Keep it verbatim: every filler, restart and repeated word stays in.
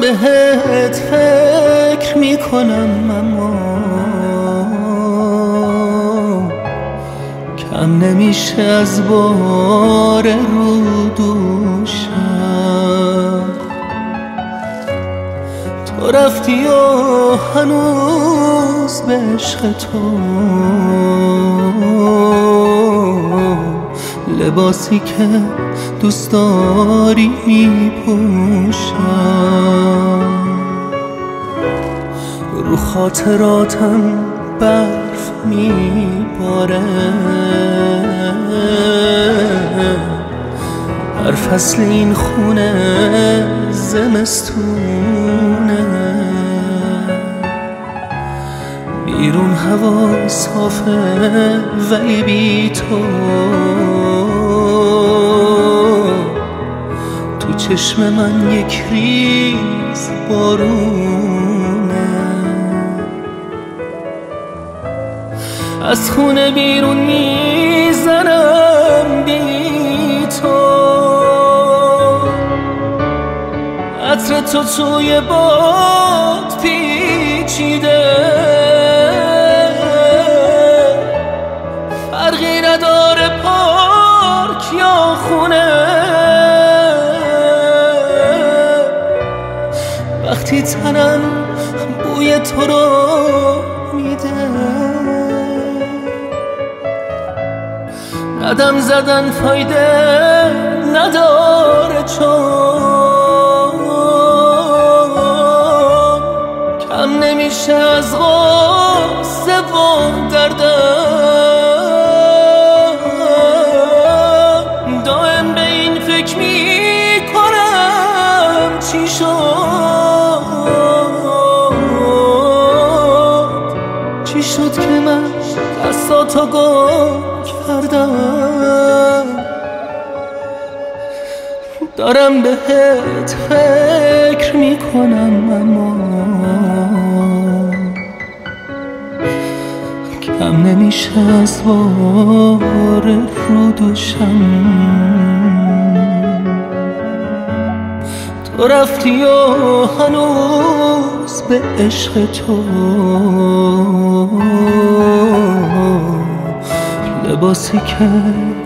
بهت فکر میکنم اما کم نمیشه از بار رو دوشم. تو رفتی و هنوز به عشق تو لباسی که دوست داری میپوشم. رو خاطراتم برف میباره، هر فصل این خونه زمستونه. بیرون هوا صافه ولی بی تو تو چشم من یک ریز بارونه. از خونه بیرون میزنم بی تو، عطر تو توی باد پیچیده، فرقی نداره پارک یا خونه. وقتی تنم بوی تو رو میده، قدم زدن فایده نداره چون کم نمیشه از غصه و دردم. دائم به این فکر میکنم چی شد، چی شد که من دستاتو گم کردم. دارم بهت فکر میکنم اما کم نمیشه از بار رو دوشم. تو رفتی و هنوز به عشق تو لباسی که